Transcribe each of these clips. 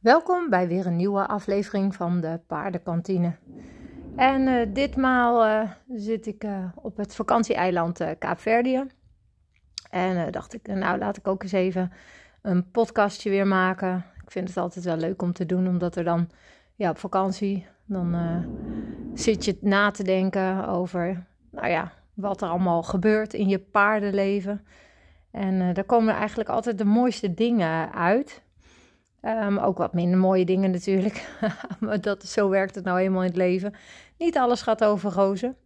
Welkom bij weer een nieuwe aflevering van de Paardenkantine. En ditmaal zit ik op het vakantieeiland Kaapverdië. En dacht ik, nou laat ik ook eens even een podcastje weer maken. Ik vind het altijd wel leuk om te doen, omdat er dan op vakantie, dan zit je na te denken over wat er allemaal gebeurt in je paardenleven. En daar komen eigenlijk altijd de mooiste dingen uit. Ook wat minder mooie dingen natuurlijk. Maar zo werkt het nou eenmaal in het leven. Niet alles gaat over rozen.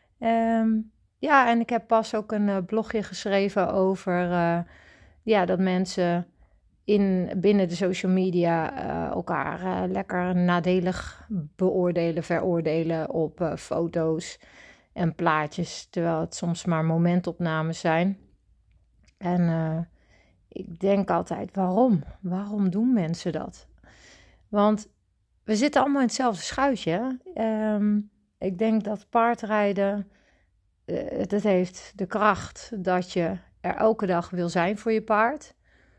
En ik heb pas ook een blogje geschreven over dat mensen binnen de social media elkaar lekker nadelig beoordelen, veroordelen op foto's en plaatjes. Terwijl het soms maar momentopnames zijn. En ik denk altijd, waarom? Waarom doen mensen dat? Want we zitten allemaal in hetzelfde schuitje. Ik denk dat paardrijden, dat heeft de kracht dat je er elke dag wil zijn voor je paard.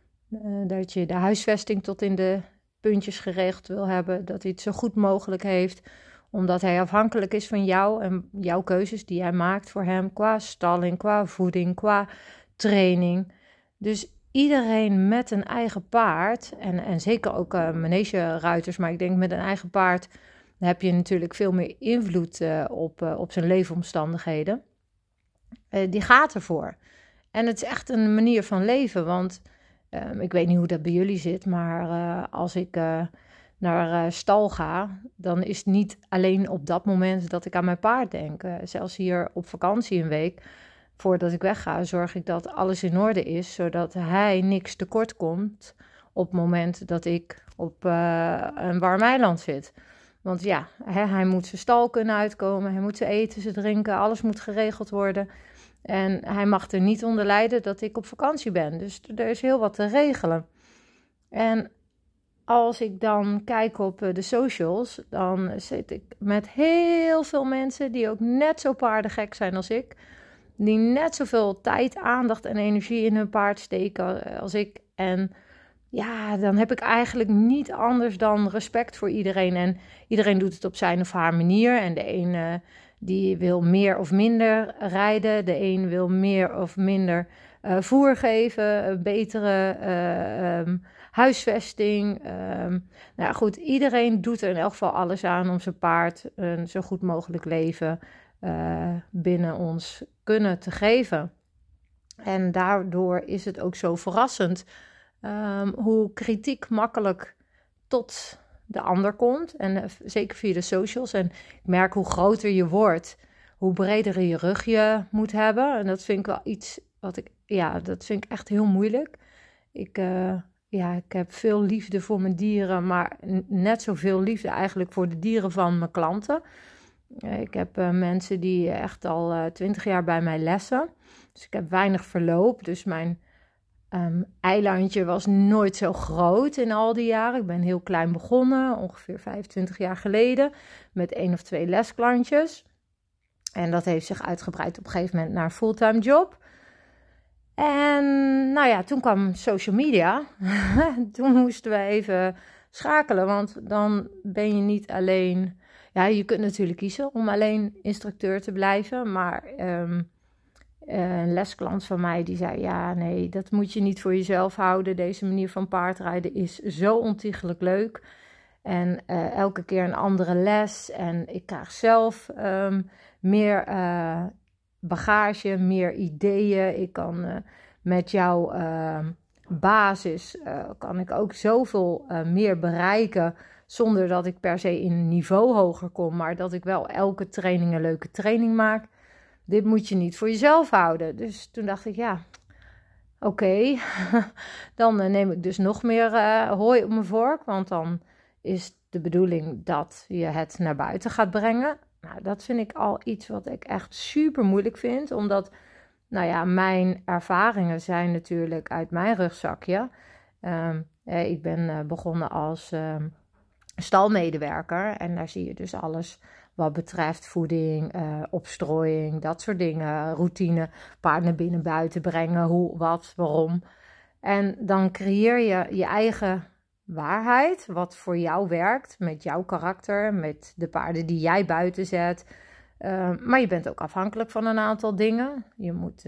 Dat je de huisvesting tot in de puntjes geregeld wil hebben. Dat hij het zo goed mogelijk heeft. Omdat hij afhankelijk is van jou en jouw keuzes die jij maakt voor hem. Qua stalling, qua voeding, qua training. Dus iedereen met een eigen paard, en zeker ook manegeruiters, maar ik denk met een eigen paard heb je natuurlijk veel meer invloed op zijn leefomstandigheden. Die gaat ervoor. En het is echt een manier van leven, want ik weet niet hoe dat bij jullie zit, maar als ik naar stal ga, dan is het niet alleen op dat moment dat ik aan mijn paard denk. Zelfs hier op vakantie een week, voordat ik wegga, zorg ik dat alles in orde is, zodat hij niks tekort komt op het moment dat ik op een warm eiland zit. Want hij moet zijn stal kunnen uitkomen, hij moet zijn eten, zijn drinken, alles moet geregeld worden. En hij mag er niet onder lijden dat ik op vakantie ben. Dus er is heel wat te regelen. En als ik dan kijk op de socials, dan zit ik met heel veel mensen die ook net zo paardengek zijn als ik. Die net zoveel tijd, aandacht en energie in hun paard steken als ik. En dan heb ik eigenlijk niet anders dan respect voor iedereen. En iedereen doet het op zijn of haar manier. En de een die wil meer of minder rijden. De een wil meer of minder voer geven. Betere huisvesting. Goed, iedereen doet er in elk geval alles aan om zijn paard een zo goed mogelijk leven binnen ons kunnen te geven. En daardoor is het ook zo verrassend hoe kritiek makkelijk tot de ander komt. En zeker via de socials. En ik merk hoe groter je wordt, hoe breder je rug je moet hebben. En dat vind ik wel iets dat vind ik echt heel moeilijk. Ik heb veel liefde voor mijn dieren, maar net zoveel liefde eigenlijk voor de dieren van mijn klanten. Ik heb mensen die echt al 20 jaar bij mij lessen. Dus ik heb weinig verloop. Dus mijn eilandje was nooit zo groot in al die jaren. Ik ben heel klein begonnen, ongeveer 25 jaar geleden. Met 1 of 2 lesklantjes. En dat heeft zich uitgebreid op een gegeven moment naar een fulltime job. En toen kwam social media. Toen moesten we even schakelen, want dan ben je niet alleen. Ja, je kunt natuurlijk kiezen om alleen instructeur te blijven. Maar een lesklant van mij die zei, nee, dat moet je niet voor jezelf houden. Deze manier van paardrijden is zo ontiegelijk leuk. En elke keer een andere les. En ik krijg zelf meer bagage, meer ideeën. Ik kan met jouw basis kan ik ook zoveel meer bereiken. Zonder dat ik per se in een niveau hoger kom. Maar dat ik wel elke training een leuke training maak. Dit moet je niet voor jezelf houden. Dus toen dacht ik, oké. Dan neem ik dus nog meer hooi op mijn vork. Want dan is de bedoeling dat je het naar buiten gaat brengen. Nou, dat vind ik al iets wat ik echt super moeilijk vind. Omdat, mijn ervaringen zijn natuurlijk uit mijn rugzakje. Ik ben begonnen als stalmedewerker. En daar zie je dus alles wat betreft voeding, opstrooiing, dat soort dingen. Routine, paard naar binnen, buiten brengen, hoe, wat, waarom. En dan creëer je je eigen waarheid, wat voor jou werkt, met jouw karakter, met de paarden die jij buiten zet. Maar je bent ook afhankelijk van een aantal dingen. Je moet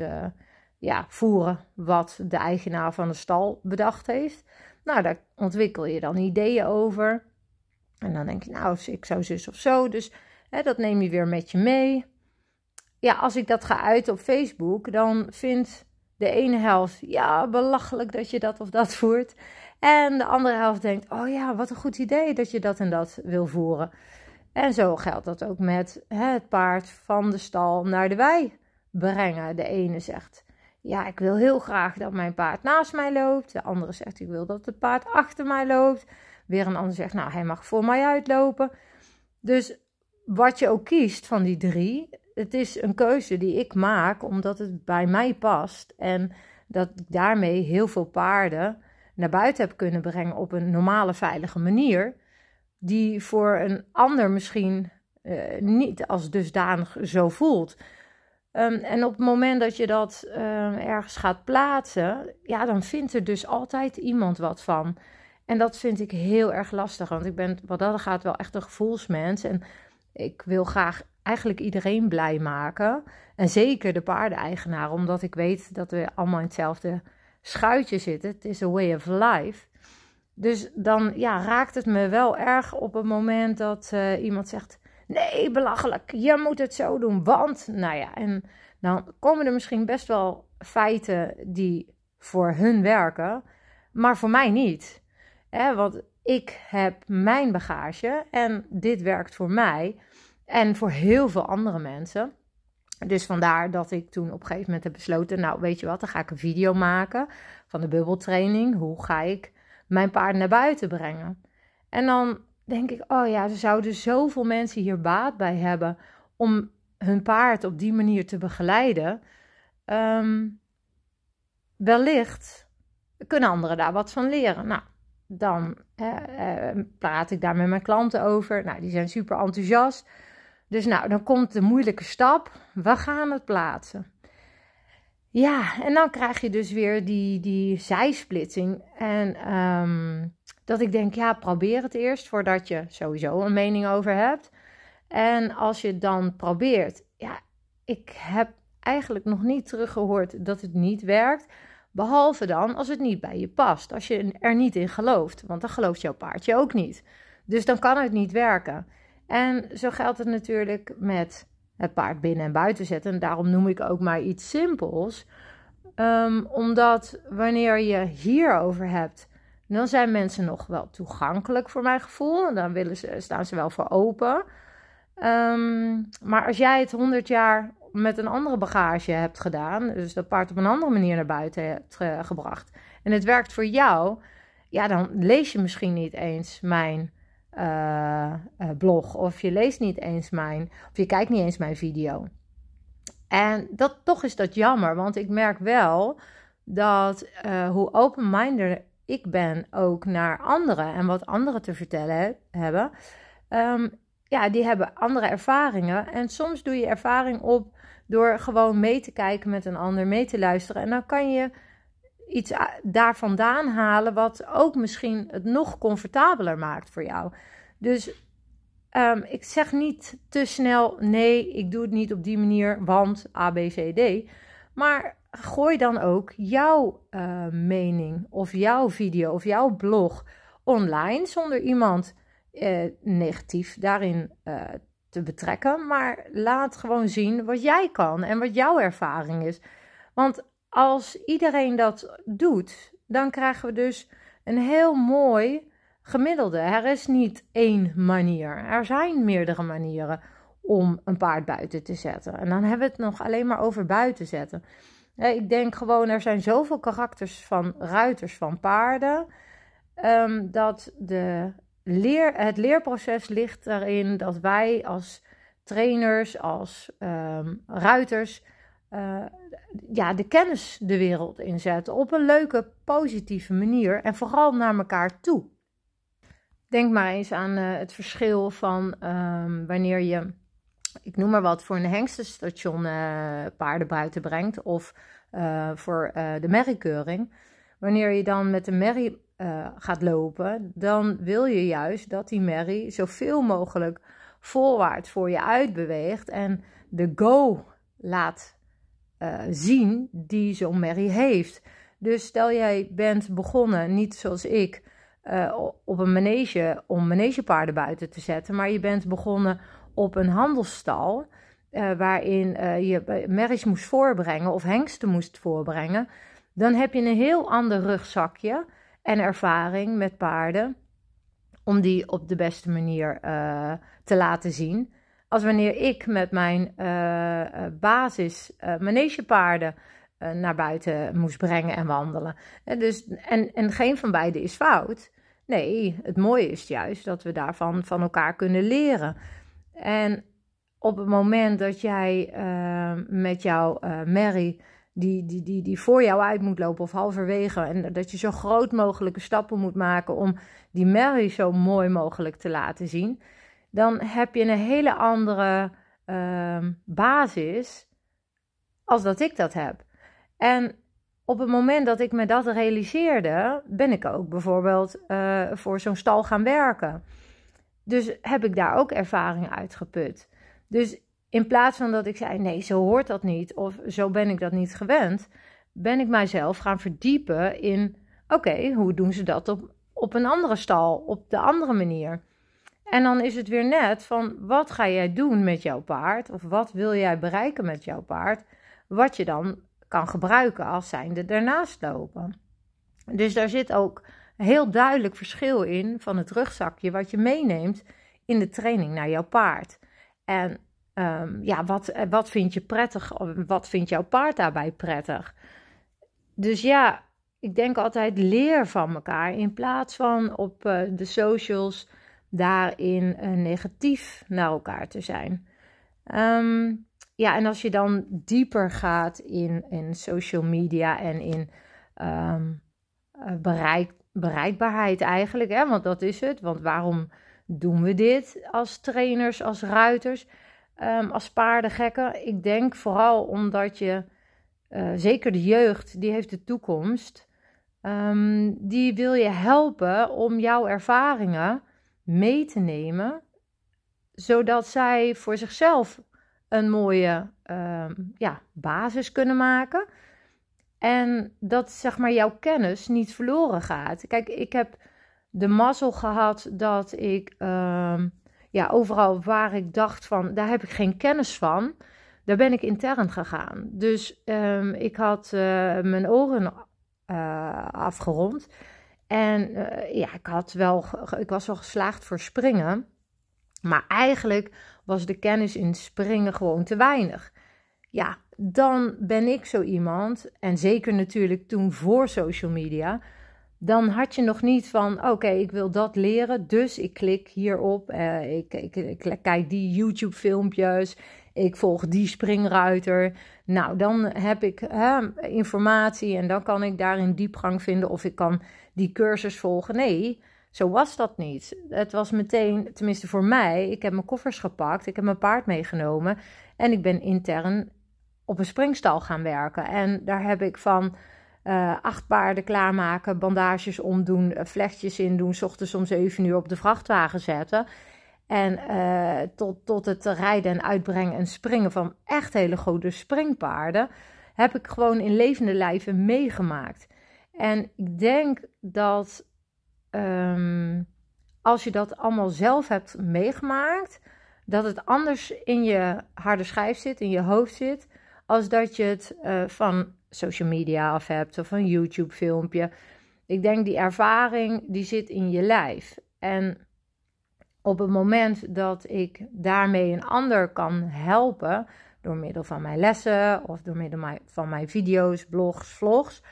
voeren wat de eigenaar van de stal bedacht heeft. Nou, daar ontwikkel je dan ideeën over. En dan denk je, nou, ik zou zus of zo. Dus dat neem je weer met je mee. Ja, als ik dat ga uiten op Facebook, dan vindt de ene helft, ja, belachelijk dat je dat of dat voert. En de andere helft denkt, oh ja, wat een goed idee dat je dat en dat wil voeren. En zo geldt dat ook met het paard van de stal naar de wei brengen. De ene zegt, ja, ik wil heel graag dat mijn paard naast mij loopt. De andere zegt, ik wil dat het paard achter mij loopt. Weer een ander zegt, nou, hij mag voor mij uitlopen. Dus wat je ook kiest van die 3, het is een keuze die ik maak omdat het bij mij past. En dat ik daarmee heel veel paarden naar buiten heb kunnen brengen op een normale, veilige manier. Die voor een ander misschien niet als dusdanig zo voelt. En op het moment dat je dat ergens gaat plaatsen, ja, dan vindt er dus altijd iemand wat van. En dat vind ik heel erg lastig, want ik ben wat dat gaat wel echt een gevoelsmens. En ik wil graag eigenlijk iedereen blij maken. En zeker de paardeneigenaren, omdat ik weet dat we allemaal in hetzelfde schuitje zitten. Het is a way of life. Dus dan raakt het me wel erg op het moment dat iemand zegt, nee, belachelijk, je moet het zo doen, want, nou ja, en dan komen er misschien best wel feiten die voor hun werken, maar voor mij niet. Want ik heb mijn bagage en dit werkt voor mij en voor heel veel andere mensen. Dus vandaar dat ik toen op een gegeven moment heb besloten, nou weet je wat, dan ga ik een video maken van de bubbeltraining. Hoe ga ik mijn paard naar buiten brengen? En dan denk ik, oh ja, er zouden zoveel mensen hier baat bij hebben om hun paard op die manier te begeleiden. Wellicht kunnen anderen daar wat van leren. Nou, dan praat ik daar met mijn klanten over. Nou, die zijn super enthousiast. Dus nou, dan komt de moeilijke stap. We gaan het plaatsen. Ja, en dan krijg je dus weer die zijsplitsing. En dat ik denk, ja, probeer het eerst voordat je sowieso een mening over hebt. En als je het dan probeert, ja, ik heb eigenlijk nog niet teruggehoord dat het niet werkt. Behalve dan als het niet bij je past. Als je er niet in gelooft, want dan gelooft jouw paardje ook niet. Dus dan kan het niet werken. En zo geldt het natuurlijk met het paard binnen en buiten zetten. En daarom noem ik ook maar iets simpels. Omdat wanneer je hierover hebt, dan zijn mensen nog wel toegankelijk voor mijn gevoel. En dan staan ze wel voor open. Maar als jij het 100 jaar met een andere bagage hebt gedaan, dus dat paard op een andere manier naar buiten hebt gebracht, en het werkt voor jou, ja, dan lees je misschien niet eens mijn blog, of je leest niet eens of je kijkt niet eens mijn video. En toch is dat jammer, want ik merk wel dat hoe open-minded ik ben ook naar anderen en wat anderen te vertellen hebben, die hebben andere ervaringen. En soms doe je ervaring op door gewoon mee te kijken met een ander, mee te luisteren. En dan kan je iets daar vandaan halen wat ook misschien het nog comfortabeler maakt voor jou. Dus ik zeg niet te snel, nee, ik doe het niet op die manier, want A, B, C, D. Maar gooi dan ook jouw mening of jouw video of jouw blog online zonder iemand negatief daarin te betrekken. Maar laat gewoon zien wat jij kan en wat jouw ervaring is. Want als iedereen dat doet, dan krijgen we dus een heel mooi gemiddelde. Er is niet één manier. Er zijn meerdere manieren om een paard buiten te zetten. En dan hebben we het nog alleen maar over buiten zetten. Ik denk gewoon, er zijn zoveel karakters van ruiters van paarden, dat het leerproces ligt erin dat wij als trainers, als ruiters, de kennis de wereld inzetten op een leuke, positieve manier en vooral naar elkaar toe. Denk maar eens aan het verschil van wanneer je, ik noem maar wat, voor een hengstenstation paarden buiten brengt of voor de merriekeuring. Wanneer je dan met de merrie gaat lopen, dan wil je juist dat die merrie zoveel mogelijk voorwaarts voor je uitbeweegt en de go laat zien die zo'n merrie heeft. Dus stel jij bent begonnen, niet zoals ik, op een manege om manegepaarden buiten te zetten, maar je bent begonnen op een handelsstal waarin je merries moest voorbrengen of hengsten moest voorbrengen, dan heb je een heel ander rugzakje en ervaring met paarden om die op de beste manier te laten zien. Als wanneer ik met mijn basis manegepaarden naar buiten moest brengen en wandelen. En geen van beide is fout. Nee, het mooie is juist dat we daarvan van elkaar kunnen leren. En op het moment dat jij met jouw merrie die voor jou uit moet lopen of halverwege, en dat je zo groot mogelijke stappen moet maken om die merrie zo mooi mogelijk te laten zien, dan heb je een hele andere basis als dat ik dat heb. En op het moment dat ik me dat realiseerde, ben ik ook bijvoorbeeld voor zo'n stal gaan werken. Dus heb ik daar ook ervaring uitgeput. Dus in plaats van dat ik zei, nee, zo hoort dat niet, of zo ben ik dat niet gewend, ben ik mijzelf gaan verdiepen in, oké, hoe doen ze dat op een andere stal, op de andere manier? En dan is het weer net van, wat ga jij doen met jouw paard? Of wat wil jij bereiken met jouw paard? Wat je dan kan gebruiken als zijnde ernaast lopen. Dus daar zit ook een heel duidelijk verschil in van het rugzakje wat je meeneemt in de training naar jouw paard. En wat vind je prettig? Of wat vindt jouw paard daarbij prettig? Dus ja, ik denk altijd leer van elkaar in plaats van op de socials daarin negatief naar elkaar te zijn. En als je dan dieper gaat in social media en in bereikbaarheid eigenlijk, hè? Want dat is het. Want waarom doen we dit als trainers, als ruiters, als paardengekken? Ik denk vooral omdat je, zeker de jeugd, die heeft de toekomst. Die wil je helpen om jouw ervaringen mee te nemen, zodat zij voor zichzelf een mooie basis kunnen maken. En dat zeg maar jouw kennis niet verloren gaat. Kijk, ik heb de mazzel gehad dat ik overal waar ik dacht van, daar heb ik geen kennis van, daar ben ik intern gegaan. Dus ik had mijn oren afgerond. En ik was wel geslaagd voor springen. Maar eigenlijk was de kennis in springen gewoon te weinig. Ja, dan ben ik zo iemand, en zeker natuurlijk toen voor social media, dan had je nog niet van, oké, ik wil dat leren, dus ik klik hierop, ik kijk die YouTube filmpjes, ik volg die springruiter. Nou, dan heb ik informatie en dan kan ik daarin diepgang vinden of ik kan die cursus volgen. Nee, zo was dat niet. Het was meteen, tenminste voor mij, ik heb mijn koffers gepakt, ik heb mijn paard meegenomen en ik ben intern op een springstal gaan werken. En daar heb ik van 8 paarden klaarmaken, bandages omdoen, vlechtjes in doen, 's ochtends om 7 uur op de vrachtwagen zetten. En tot het rijden en uitbrengen en springen van echt hele grote springpaarden heb ik gewoon in levende lijven meegemaakt. En ik denk dat als je dat allemaal zelf hebt meegemaakt, dat het anders in je harde schijf zit, in je hoofd zit, als dat je het van social media af hebt of een YouTube filmpje. Ik denk die ervaring die zit in je lijf. En op het moment dat ik daarmee een ander kan helpen, door middel van mijn lessen of door middel van mijn video's, blogs, vlogs,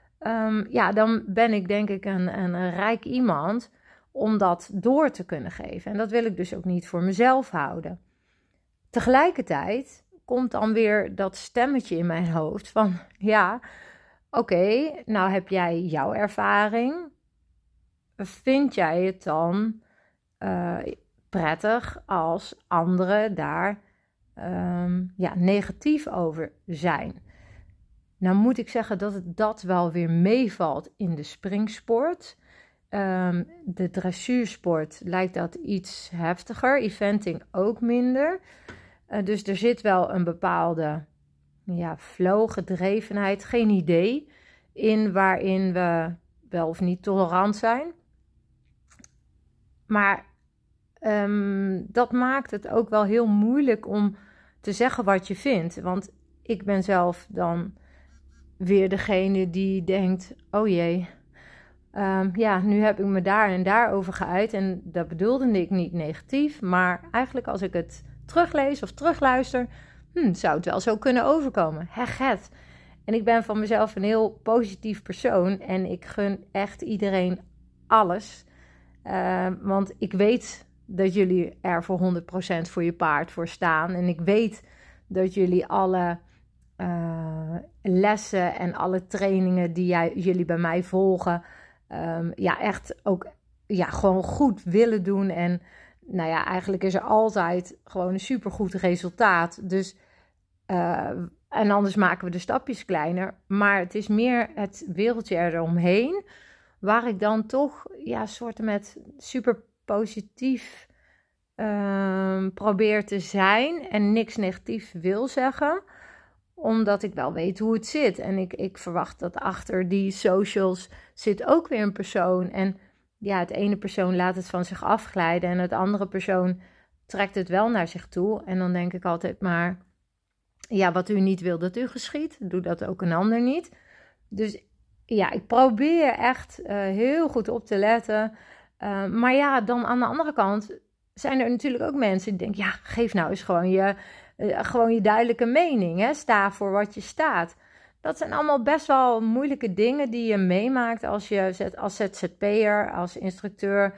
dan ben ik denk ik een rijk iemand om dat door te kunnen geven. En dat wil ik dus ook niet voor mezelf houden. Tegelijkertijd komt dan weer dat stemmetje in mijn hoofd van, ja, oké, nou heb jij jouw ervaring. Vind jij het dan prettig als anderen daar negatief over zijn? Nou moet ik zeggen dat het dat wel weer meevalt in de springsport. de dressuursport lijkt dat iets heftiger. Eventing ook minder. Dus er zit wel een bepaalde flow, gedrevenheid, geen idee in waarin we wel of niet tolerant zijn. Maar dat maakt het ook wel heel moeilijk om te zeggen wat je vindt. Want ik ben zelf dan weer degene die denkt, oh jee, nu heb ik me daar en daar over geuit. En dat bedoelde ik niet negatief. Maar eigenlijk als ik het teruglees of terugluister, zou het wel zo kunnen overkomen. Heget. En ik ben van mezelf een heel positief persoon. En ik gun echt iedereen alles. Want ik weet dat jullie er voor 100% voor je paard voor staan. En ik weet dat jullie alle lessen en alle trainingen die jullie bij mij volgen, echt ook gewoon goed willen doen. En eigenlijk is er altijd gewoon een supergoed resultaat. Dus, en anders maken we de stapjes kleiner. Maar het is meer het wereldje eromheen, waar ik dan toch soorten met super positief probeer te zijn en niks negatief wil zeggen, omdat ik wel weet hoe het zit. En ik verwacht dat achter die socials zit ook weer een persoon. En het ene persoon laat het van zich afglijden en het andere persoon trekt het wel naar zich toe. En dan denk ik altijd maar, wat u niet wil dat u geschiet, doe dat ook een ander niet. Dus ik probeer echt heel goed op te letten. Maar dan aan de andere kant zijn er natuurlijk ook mensen die denken, geef nou eens gewoon je duidelijke mening. Hè? Sta voor wat je staat. Dat zijn allemaal best wel moeilijke dingen die je meemaakt als ZZP'er, als instructeur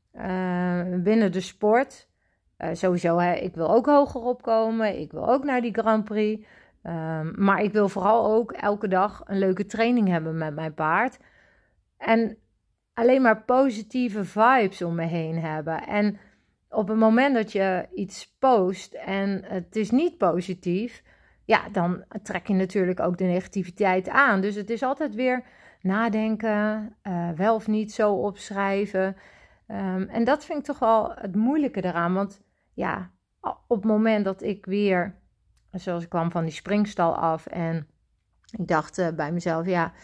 binnen de sport. Sowieso, ik wil ook hoger opkomen. Ik wil ook naar die Grand Prix. Maar ik wil vooral ook elke dag een leuke training hebben met mijn paard. En alleen maar positieve vibes om me heen hebben. En op het moment dat je iets post en het is niet positief, dan trek je natuurlijk ook de negativiteit aan. Dus het is altijd weer nadenken, wel of niet zo opschrijven. En dat vind ik toch wel het moeilijke eraan. Want op het moment dat ik weer, zoals ik kwam van die springstal af en ik dacht bij mezelf,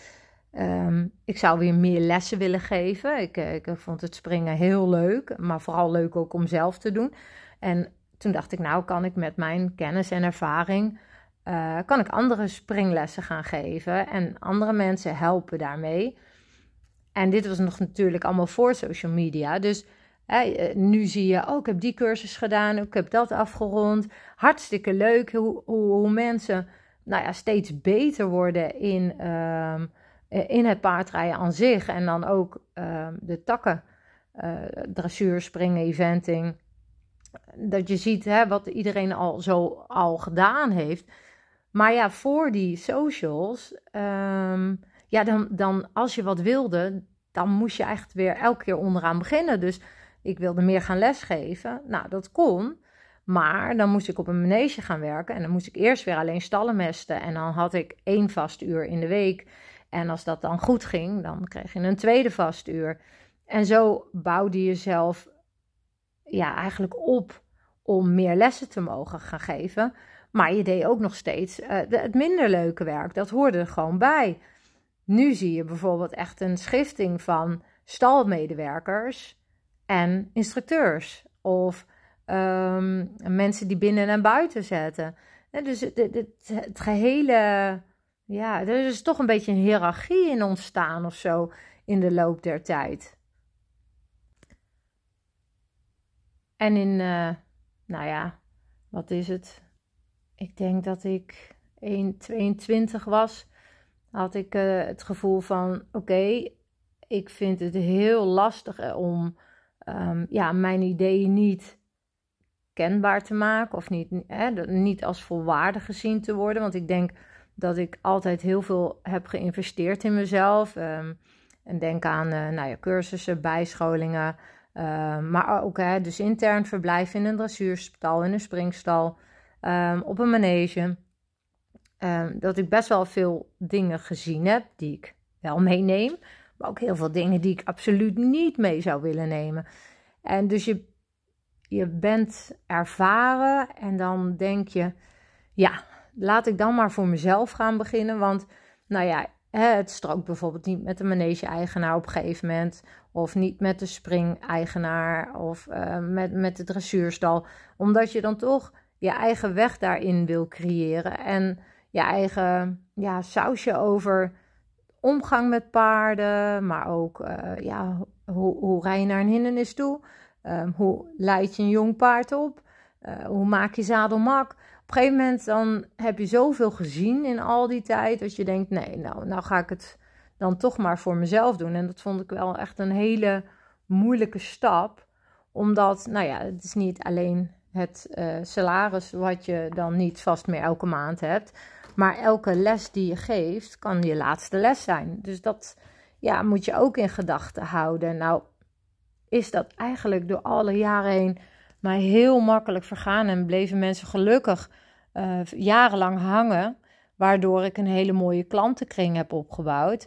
ik zou weer meer lessen willen geven. Ik vond het springen heel leuk, maar vooral leuk ook om zelf te doen. En toen dacht ik, kan ik met mijn kennis en ervaring, kan ik andere springlessen gaan geven en andere mensen helpen daarmee. En dit was nog natuurlijk allemaal voor social media. Dus nu zie je, ik heb die cursus gedaan, ik heb dat afgerond. Hartstikke leuk hoe mensen steeds beter worden in het paardrijden aan zich. En dan ook de takken, dressuur, springen, eventing. Dat je ziet wat iedereen al gedaan heeft. Maar voor die socials, dan als je wat wilde, dan moest je echt weer elke keer onderaan beginnen. Dus ik wilde meer gaan lesgeven. Nou, dat kon. Maar dan moest ik op een manege gaan werken. En dan moest ik eerst weer alleen stallen mesten. En dan had ik 1 vast uur in de week. En als dat dan goed ging, dan kreeg je een tweede vast uur. En zo bouwde je jezelf eigenlijk op om meer lessen te mogen gaan geven. Maar je deed ook nog steeds het minder leuke werk. Dat hoorde er gewoon bij. Nu zie je bijvoorbeeld echt een schifting van stalmedewerkers en instructeurs. Of mensen die binnen en buiten zetten. Dus het gehele, er is toch een beetje een hiërarchie in ontstaan of zo in de loop der tijd. En in, wat is het? Ik denk dat ik 1,22 was. Had ik het gevoel van, ik vind het heel lastig om mijn ideeën niet kenbaar te maken. Of niet als volwaardig gezien te worden. Want ik denk dat ik altijd heel veel heb geïnvesteerd in mezelf. En denk aan cursussen, bijscholingen. Maar ook dus intern verblijf in een dressuurstal, in een springstal, op een manege. Dat ik best wel veel dingen gezien heb die ik wel meeneem. Maar ook heel veel dingen die ik absoluut niet mee zou willen nemen. En dus je bent ervaren en dan denk je, ja, laat ik dan maar voor mezelf gaan beginnen. Want nou ja, het strookt bijvoorbeeld niet met de manege-eigenaar op een gegeven moment. Of niet met de spring-eigenaar of met de dressuurstal. Omdat je dan toch je eigen weg daarin wil creëren. En je eigen sausje over omgang met paarden. Maar ook hoe rij je naar een hindernis toe? Hoe leid je een jong paard op? Hoe maak je zadelmak? Op een gegeven moment dan heb je zoveel gezien in al die tijd, dat je denkt, nee, nou ga ik het dan toch maar voor mezelf doen. En dat vond ik wel echt een hele moeilijke stap. Omdat, het is niet alleen het salaris wat je dan niet vast meer elke maand hebt. Maar elke les die je geeft, kan je laatste les zijn. Dus dat moet je ook in gedachten houden. Nou, is dat eigenlijk door alle jaren heen mij heel makkelijk vergaan. En bleven mensen gelukkig jarenlang hangen. Waardoor ik een hele mooie klantenkring heb opgebouwd.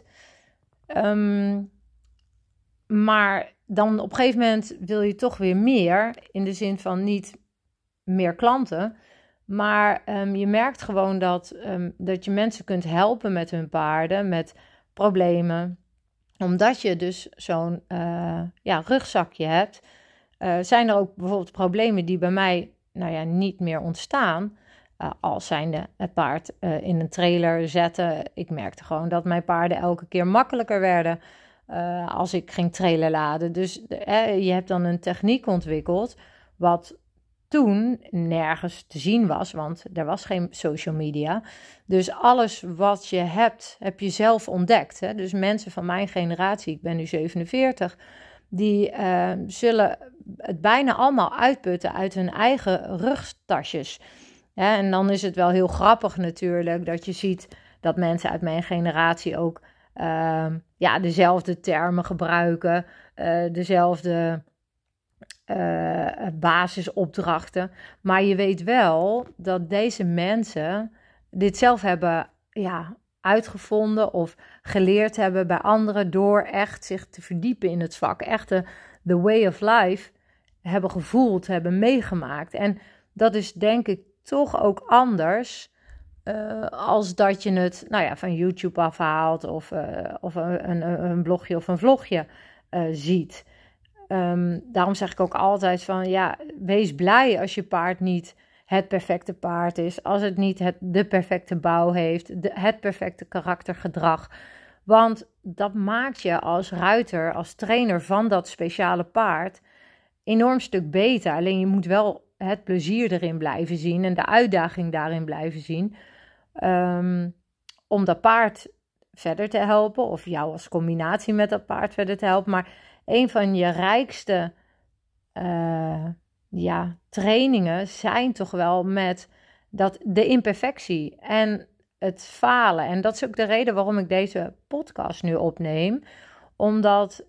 Maar dan op een gegeven moment wil je toch weer meer. In de zin van niet meer klanten. Maar je merkt gewoon dat je mensen kunt helpen met hun paarden. Met problemen. Omdat je dus zo'n rugzakje hebt. Zijn er ook bijvoorbeeld problemen die bij mij niet meer ontstaan. Als zijnde het paard in een trailer zetten. Ik merkte gewoon dat mijn paarden elke keer makkelijker werden als ik ging trailer laden. Dus je hebt dan een techniek ontwikkeld wat toen nergens te zien was, want er was geen social media. Dus alles wat je hebt, heb je zelf ontdekt. Hè? Dus mensen van mijn generatie, ik ben nu 47, die zullen het bijna allemaal uitputten uit hun eigen rugtasjes. Ja, en dan is het wel heel grappig natuurlijk dat je ziet dat mensen uit mijn generatie ook dezelfde termen gebruiken, dezelfde basisopdrachten. Maar je weet wel dat deze mensen dit zelf hebben uitgevonden of geleerd hebben bij anderen door echt zich te verdiepen in het vak. Echt de way of life hebben gevoeld, hebben meegemaakt. En dat is denk ik toch ook anders als dat je het van YouTube afhaalt of een blogje of een vlogje ziet. Daarom zeg ik ook altijd van wees blij als je paard niet het perfecte paard is. Als het niet de perfecte bouw heeft, het perfecte karaktergedrag. Want dat maakt je als ruiter, als trainer van dat speciale paard enorm stuk beter. Alleen je moet wel het plezier erin blijven zien en de uitdaging daarin blijven zien. Om dat paard verder te helpen of jou als combinatie met dat paard verder te helpen. Maar een van je rijkste trainingen zijn toch wel met de imperfectie en het falen. En dat is ook de reden waarom ik deze podcast nu opneem. Omdat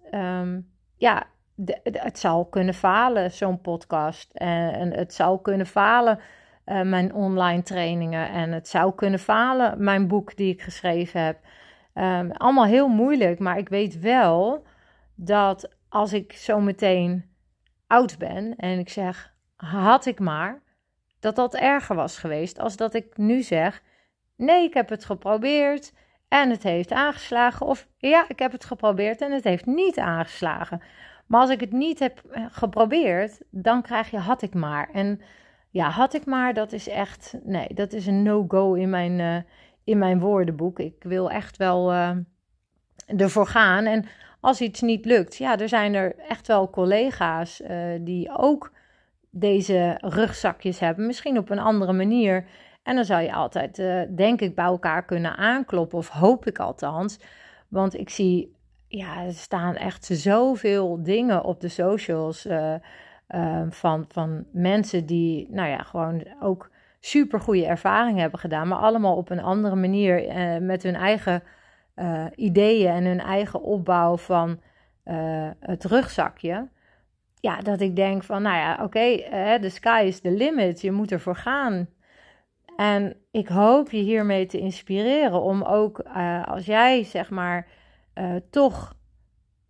het zou kunnen falen, zo'n podcast. En het zou kunnen falen, mijn online trainingen. En het zou kunnen falen, mijn boek die ik geschreven heb. Allemaal heel moeilijk, maar ik weet wel dat als ik zo meteen oud ben en ik zeg, had ik maar, dat erger was geweest als dat ik nu zeg, nee, ik heb het geprobeerd en het heeft aangeslagen. Of ja, ik heb het geprobeerd en het heeft niet aangeslagen. Maar als ik het niet heb geprobeerd, dan krijg je had ik maar. En had ik maar, dat is echt, nee, dat is een no-go in mijn woordenboek. Ik wil echt wel ervoor gaan. En als iets niet lukt, er zijn er echt wel collega's die ook deze rugzakjes hebben. Misschien op een andere manier. En dan zou je altijd, denk ik, bij elkaar kunnen aankloppen. Of hoop ik althans. Want ik zie, er staan echt zoveel dingen op de socials van mensen die, gewoon ook super goede ervaringen hebben gedaan. Maar allemaal op een andere manier met hun eigen ideeën en hun eigen opbouw van het rugzakje. Ja, dat ik denk van, the sky is the limit. Je moet ervoor gaan. En ik hoop je hiermee te inspireren om ook, als jij zeg maar toch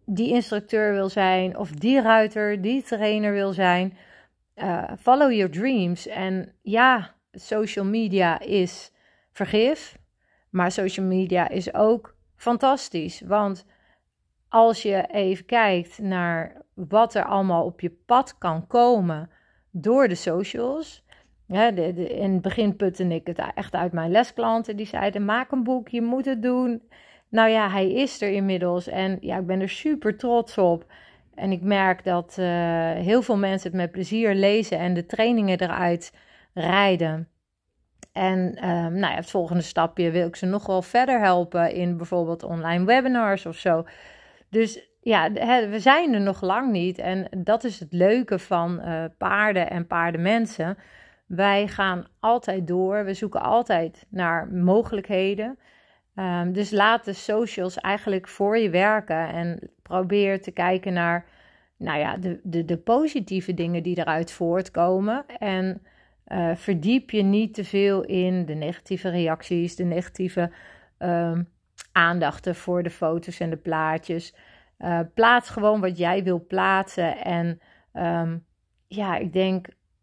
die instructeur wil zijn of die ruiter, die trainer wil zijn. Follow your dreams. En ja, social media is vergif, maar social media is ook fantastisch. Want als je even kijkt naar wat er allemaal op je pad kan komen door de socials. Ja, in het begin putte ik het echt uit mijn lesklanten. Die zeiden, maak een boek, je moet het doen. Nou ja, hij is er inmiddels en ja, ik ben er super trots op. En ik merk dat heel veel mensen het met plezier lezen en de trainingen eruit rijden. En nou ja, het volgende stapje wil ik ze nog wel verder helpen in bijvoorbeeld online webinars of zo. Dus ja, we zijn er nog lang niet. En dat is het leuke van paarden en paardenmensen. Wij gaan altijd door. We zoeken altijd naar mogelijkheden. Dus laat de socials eigenlijk voor je werken. En probeer te kijken naar nou ja, de positieve dingen die eruit voortkomen. En verdiep je niet te veel in de negatieve reacties, de negatieve aandachten voor de foto's en de plaatjes. Plaats gewoon wat jij wil plaatsen. En ja, ik denk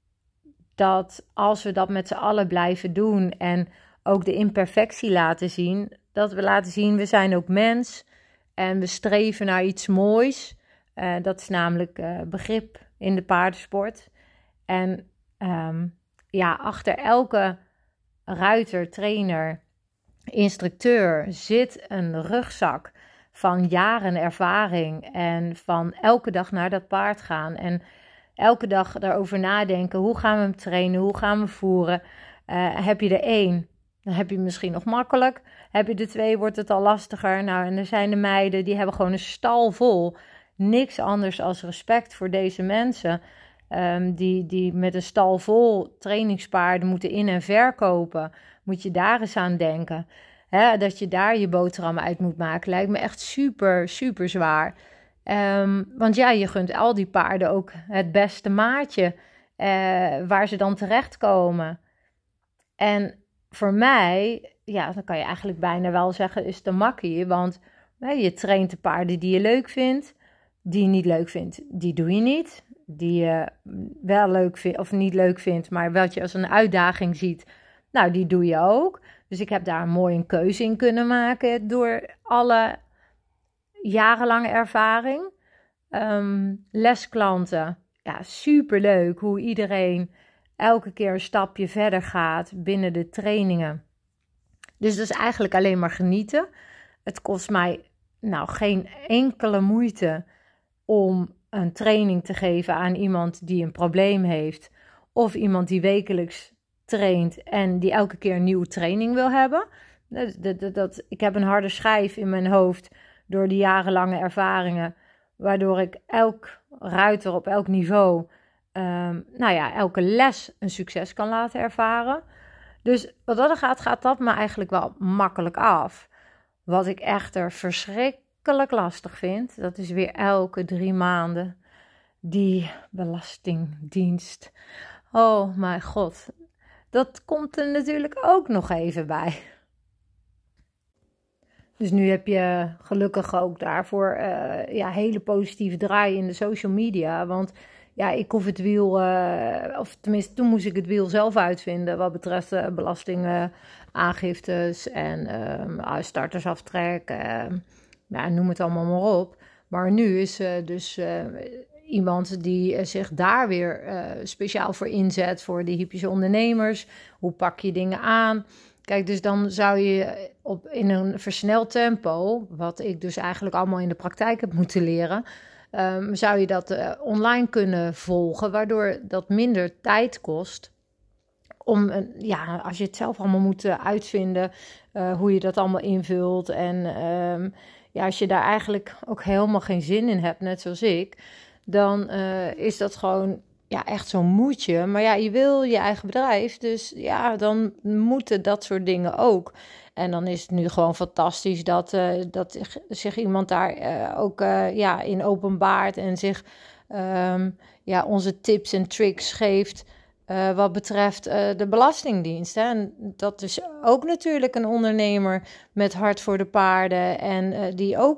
dat als we dat met z'n allen blijven doen en ook de imperfectie laten zien, dat we laten zien, we zijn ook mens en we streven naar iets moois. Dat is namelijk begrip in de paardensport. En ja, achter elke ruiter, trainer, instructeur zit een rugzak van jaren ervaring en van elke dag naar dat paard gaan en elke dag daarover nadenken, hoe gaan we hem trainen, hoe gaan we voeren. Heb je er 1, dan heb je misschien nog makkelijk. Heb je er 2, wordt het al lastiger. Nou, en er zijn de meiden, die hebben gewoon een stal vol. Niks anders als respect voor deze mensen. Die met een stal vol trainingspaarden moeten in- en verkopen. Moet je daar eens aan denken. Dat je daar je boterhammen uit moet maken. Lijkt me echt super, super zwaar. Want ja, je gunt al die paarden ook het beste maatje. Waar ze dan terechtkomen. En voor mij, ja, dan kan je eigenlijk bijna wel zeggen, is het een makkie. Want je traint de paarden die je leuk vindt. Die je niet leuk vindt, die doe je niet. Die je wel leuk vindt of niet leuk vindt, maar wat je als een uitdaging ziet, nou, die doe je ook. Dus ik heb daar mooi een keuze in kunnen maken door alle jarenlange ervaring. Lesklanten, ja, superleuk hoe iedereen elke keer een stapje verder gaat binnen de trainingen. Dus dat is eigenlijk alleen maar genieten. Het kost mij nou geen enkele moeite om een training te geven aan iemand die een probleem heeft. Of iemand die wekelijks traint en die elke keer een nieuwe training wil hebben. Ik heb een harde schijf in mijn hoofd door die jarenlange ervaringen. Waardoor ik elk ruiter op elk niveau, nou ja, elke les een succes kan laten ervaren. Dus wat dat gaat dat me eigenlijk wel makkelijk af. Wat ik echter verschrikkelijk lastig vind, dat is weer elke 3 maanden die belastingdienst. Oh mijn god, dat komt er natuurlijk ook nog even bij. Dus nu heb je gelukkig ook daarvoor hele positieve draai in de social media. Want ja, ik hoef het wiel, of tenminste toen moest ik het wiel zelf uitvinden wat betreft belastingaangiftes en startersaftrek. Noem het allemaal maar op. Maar nu is dus iemand die zich daar weer speciaal voor inzet voor de hypische ondernemers. Hoe pak je dingen aan? Kijk, dus dan zou je in een versneld tempo, wat ik dus eigenlijk allemaal in de praktijk heb moeten leren, zou je dat online kunnen volgen, waardoor dat minder tijd kost. Als je het zelf allemaal moet uitvinden, hoe je dat allemaal invult. En als je daar eigenlijk ook helemaal geen zin in hebt, net zoals ik, dan is dat gewoon echt zo'n moedje. Maar ja, je wil je eigen bedrijf, dus ja, dan moeten dat soort dingen ook. En dan is het nu gewoon fantastisch dat zich iemand daar ook in openbaart en zich onze tips en tricks geeft wat betreft de Belastingdienst. Hè. En dat is ook natuurlijk een ondernemer met hart voor de paarden en die ook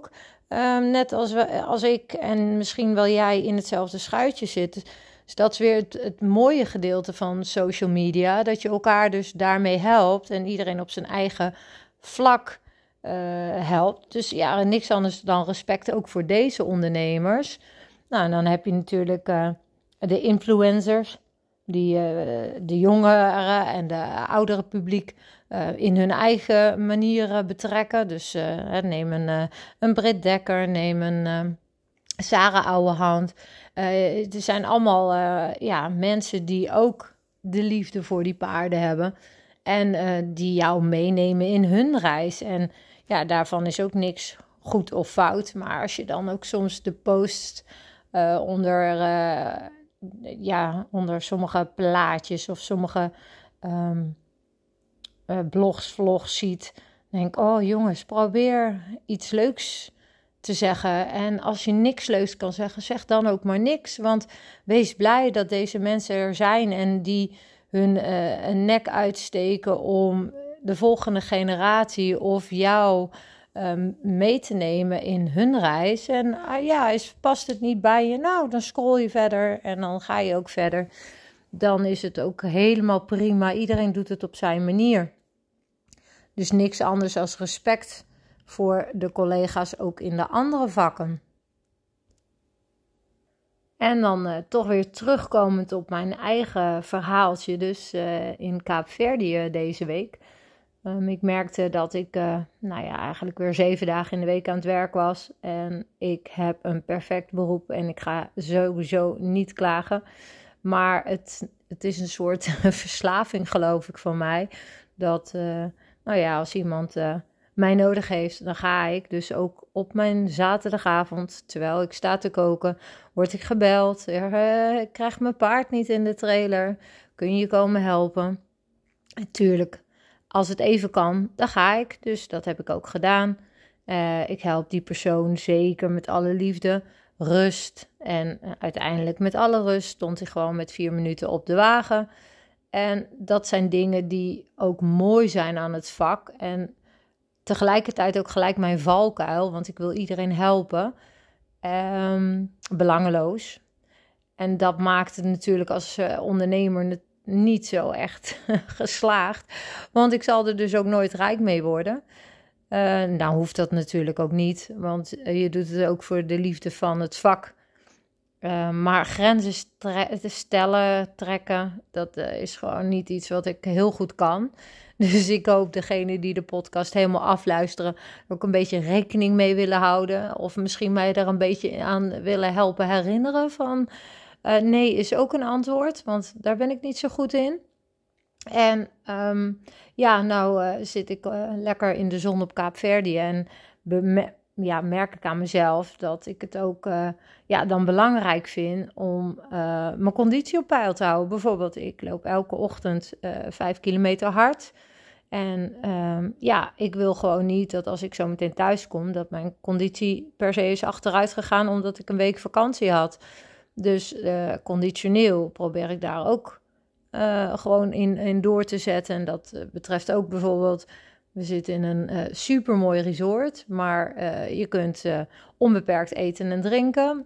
Net als ik en misschien wel jij in hetzelfde schuitje zitten. Dus dat is weer het mooie gedeelte van social media. Dat je elkaar dus daarmee helpt en iedereen op zijn eigen vlak helpt. Dus ja, niks anders dan respect ook voor deze ondernemers. Nou, en dan heb je natuurlijk de influencers, die de jongeren en de oudere publiek in hun eigen manier betrekken. Dus neem een Britt Dekker, neem een Sarah Ouwehand. Er zijn allemaal mensen die ook de liefde voor die paarden hebben. En die jou meenemen in hun reis. En ja, daarvan is ook niks goed of fout. Maar als je dan ook soms de post onder sommige plaatjes of sommige blogs, vlogs ziet, denk ik, oh jongens, probeer iets leuks te zeggen. En als je niks leuks kan zeggen, zeg dan ook maar niks. Want wees blij dat deze mensen er zijn en die hun nek uitsteken om de volgende generatie of jou mee te nemen in hun reis. En past het niet bij je? Nou, dan scroll je verder en dan ga je ook verder. Dan is het ook helemaal prima. Iedereen doet het op zijn manier. Dus niks anders als respect voor de collega's ook in de andere vakken. En dan toch weer terugkomend op mijn eigen verhaaltje, dus in Kaapverdië deze week. Ik merkte dat ik eigenlijk weer 7 dagen in de week aan het werk was. En ik heb een perfect beroep en ik ga sowieso niet klagen. Maar het is een soort verslaving, geloof ik, van mij. Dat, als iemand mij nodig heeft, dan ga ik. Dus ook op mijn zaterdagavond, terwijl ik sta te koken, word ik gebeld. Ik krijg mijn paard niet in de trailer. Kun je komen helpen? Natuurlijk, als het even kan, dan ga ik. Dus dat heb ik ook gedaan. Ik help die persoon zeker met alle liefde, rust. En uiteindelijk met alle rust stond hij gewoon met 4 minuten op de wagen. En dat zijn dingen die ook mooi zijn aan het vak. En tegelijkertijd ook gelijk mijn valkuil, want ik wil iedereen helpen. Belangeloos. En dat maakt het natuurlijk als ondernemer niet zo echt geslaagd. Want ik zal er dus ook nooit rijk mee worden. Nou hoeft dat natuurlijk ook niet, want je doet het ook voor de liefde van het vak. Maar grenzen trekken, dat is gewoon niet iets wat ik heel goed kan. Dus ik hoop degene die de podcast helemaal afluisteren ook een beetje rekening mee willen houden. Of misschien mij daar een beetje aan willen helpen herinneren van nee is ook een antwoord, want daar ben ik niet zo goed in. En zit ik lekker in de zon op Kaapverdië en merk ik aan mezelf dat ik het ook dan belangrijk vind om mijn conditie op peil te houden. Bijvoorbeeld, ik loop elke ochtend 5 kilometer hard. En ik wil gewoon niet dat als ik zo meteen thuis kom, dat mijn conditie per se is achteruit gegaan omdat ik een week vakantie had. Dus conditioneel probeer ik daar ook gewoon in door te zetten. En dat betreft ook bijvoorbeeld, we zitten in een supermooi resort, maar je kunt onbeperkt eten en drinken.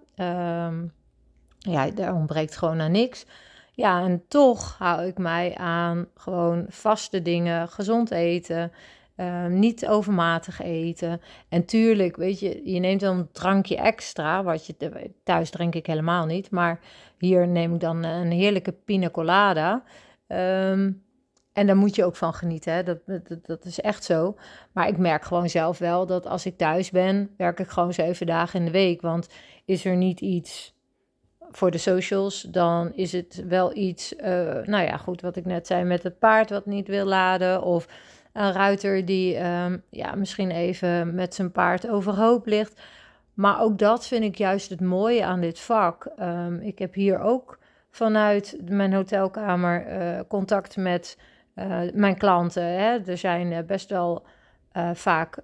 Daar ontbreekt gewoon aan niks. Ja, en toch hou ik mij aan gewoon vaste dingen, gezond eten, niet overmatig eten. En tuurlijk, weet je neemt dan een drankje extra, thuis drink ik helemaal niet, maar hier neem ik dan een heerlijke pina colada. En daar moet je ook van genieten, hè? Dat is echt zo. Maar ik merk gewoon zelf wel dat als ik thuis ben, werk ik gewoon 7 dagen in de week. Want is er niet iets voor de socials, dan is het wel iets, wat ik net zei met het paard wat niet wil laden. Of een ruiter die misschien even met zijn paard overhoop ligt. Maar ook dat vind ik juist het mooie aan dit vak. Ik heb hier ook vanuit mijn hotelkamer contact met mijn klanten. Hè. Er zijn best wel vaak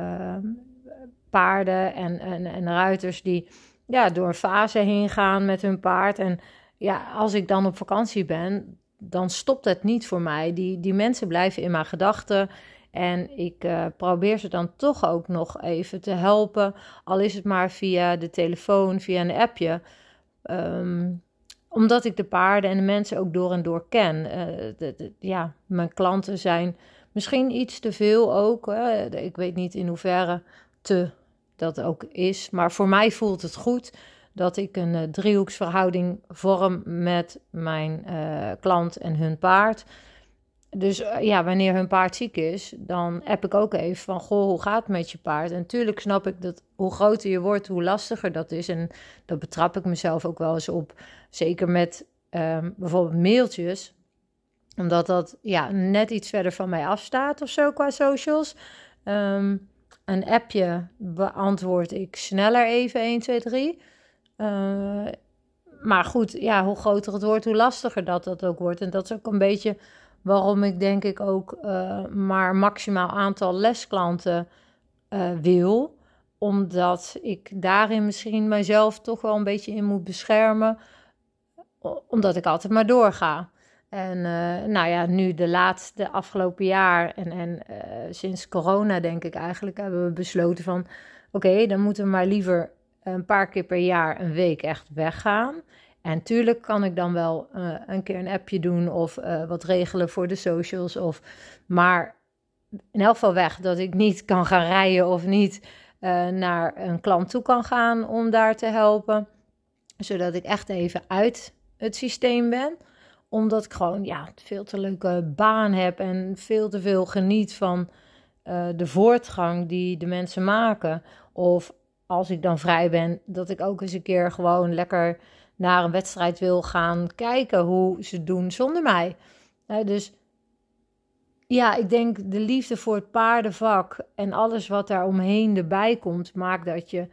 paarden en ruiters die door een fase heen gaan met hun paard. En als ik dan op vakantie ben, dan stopt het niet voor mij. Die mensen blijven in mijn gedachten. En ik probeer ze dan toch ook nog even te helpen. Al is het maar via de telefoon, via een appje. Omdat ik de paarden en de mensen ook door en door ken. Mijn klanten zijn misschien iets te veel ook. Ik weet niet in hoeverre dat ook is. Maar voor mij voelt het goed dat ik een driehoeksverhouding vorm met mijn klant en hun paard. Dus wanneer hun paard ziek is, dan app ik ook even van, goh, hoe gaat het met je paard? En natuurlijk snap ik dat hoe groter je wordt, hoe lastiger dat is. En dat betrap ik mezelf ook wel eens op. Zeker met bijvoorbeeld mailtjes. Omdat dat net iets verder van mij afstaat of zo qua socials. Een appje beantwoord ik sneller even 1, 2, 3. Maar goed, hoe groter het wordt, hoe lastiger dat ook wordt. En dat is ook een beetje waarom ik denk ik ook maar maximaal aantal lesklanten wil. Omdat ik daarin misschien mijzelf toch wel een beetje in moet beschermen. Omdat ik altijd maar doorga. En nu de afgelopen jaar en sinds corona denk ik eigenlijk hebben we besloten van oké, dan moeten we maar liever een paar keer per jaar een week echt weggaan. En tuurlijk kan ik dan wel een keer een appje doen of wat regelen voor de socials. Maar in elk geval weg dat ik niet kan gaan rijden of niet naar een klant toe kan gaan om daar te helpen. Zodat ik echt even uit het systeem ben. Omdat ik gewoon veel te leuke baan heb en veel te veel geniet van de voortgang die de mensen maken. Of als ik dan vrij ben, dat ik ook eens een keer gewoon lekker naar een wedstrijd wil gaan kijken hoe ze doen zonder mij. Dus ik denk de liefde voor het paardenvak en alles wat daar omheen erbij komt, maakt dat je,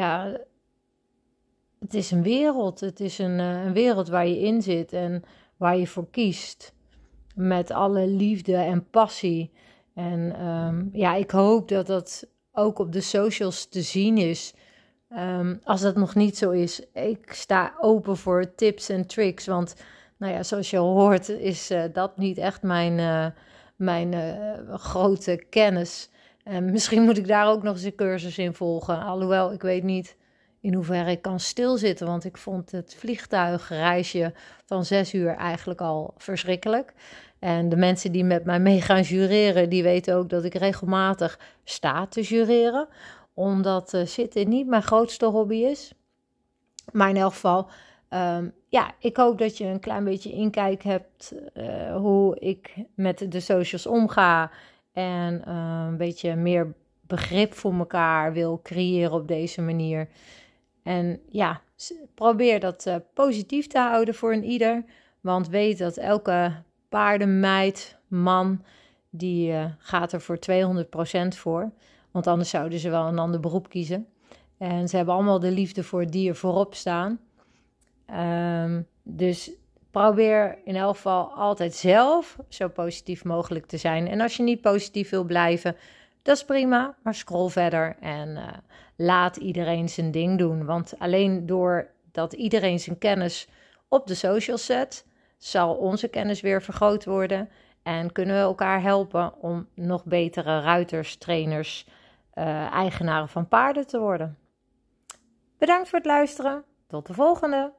het is een wereld. Het is een wereld waar je in zit en waar je voor kiest. Met alle liefde en passie. En ik hoop dat dat ook op de socials te zien is. Als dat nog niet zo is, ik sta open voor tips en tricks. Want zoals je al hoort is dat niet echt mijn grote kennis. En misschien moet ik daar ook nog eens een cursus in volgen. Alhoewel, ik weet niet in hoeverre ik kan stilzitten. Want ik vond het vliegtuigreisje van 6 uur eigenlijk al verschrikkelijk. En de mensen die met mij mee gaan jureren, die weten ook dat ik regelmatig sta te jureren. Omdat zitten niet mijn grootste hobby is. Maar in elk geval, ik hoop dat je een klein beetje inkijk hebt hoe ik met de socials omga. En een beetje meer begrip voor elkaar wil creëren op deze manier. En probeer dat positief te houden voor een ieder. Want weet dat elke paardenmeid, man, die gaat er voor 200% voor. Want anders zouden ze wel een ander beroep kiezen. En ze hebben allemaal de liefde voor het dier voorop staan. Dus probeer in elk geval altijd zelf zo positief mogelijk te zijn. En als je niet positief wil blijven, dat is prima. Maar scroll verder en laat iedereen zijn ding doen. Want alleen doordat iedereen zijn kennis op de socials zet, zal onze kennis weer vergroot worden. En kunnen we elkaar helpen om nog betere ruiters, trainers, eigenaren van paarden te worden. Bedankt voor het luisteren. Tot de volgende!